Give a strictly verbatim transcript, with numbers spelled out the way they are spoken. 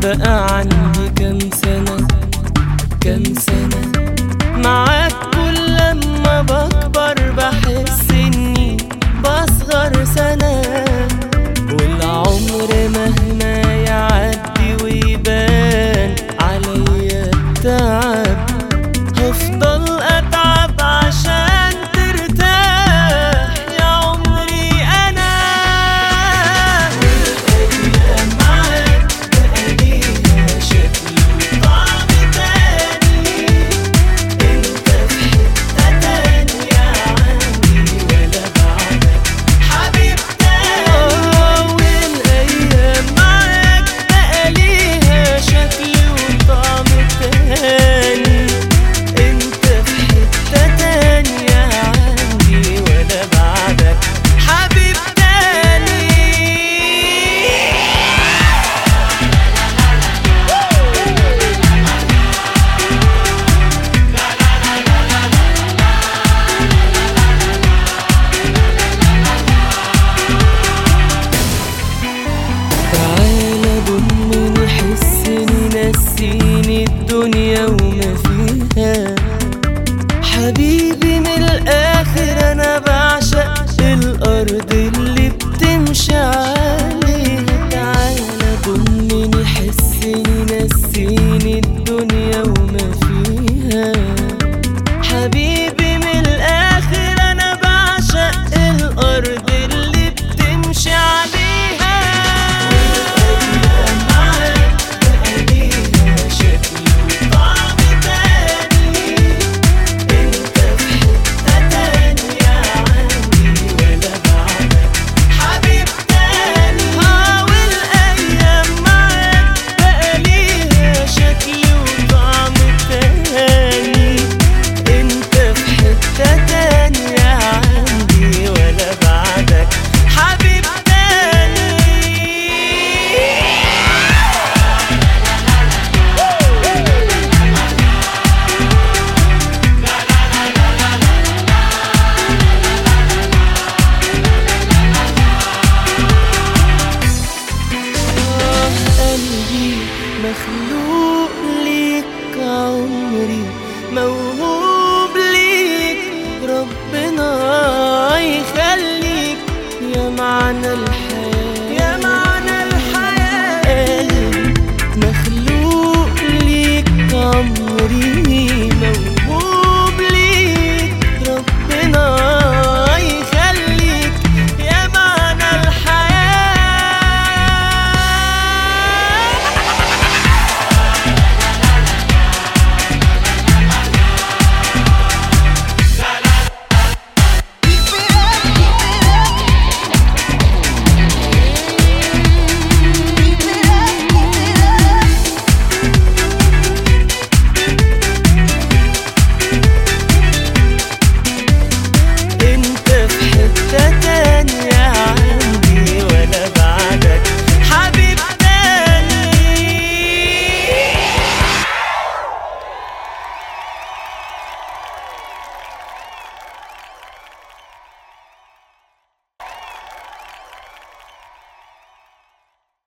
بقى عندي كام سنة كام سنة معاك، كل لما بكبر بحس اني بصغر سنة، والعمر مهما يعدي ويبان عليا التعب هفضل اتعب عشان ترتاح يا عمري انا. والايام معاك بقى ليها شكل وطعم تاني، انت في حتة تانية عندي ولا بعدك حبيب تاني. والايام معاك بقى ليها شكل وطعم تاني، انت في حتة تانية عندي ولا بعدك حبيب تاني. تعالى ضمني حسني نسيني الدنيا وما فيها، حبيبي من الآخر أنا بعشق الأرض اللي بتمشي عليها. تعالى ضمني حسني نسيني الدنيا وما فيها، حبيبي من الآخر أنا بعشق الأرض اللي بتمشي عليها. والأيام معاك بقى ليها شكل وطعم تاني، انت في حتة تانية عندي ولا بعدك حبيب تاني. ها والايام معاك بقى ليها شكل وطعم تاني، انت في حتة تانية عندي ولا بعدك حبيب تاني. آه قلبي مخلوق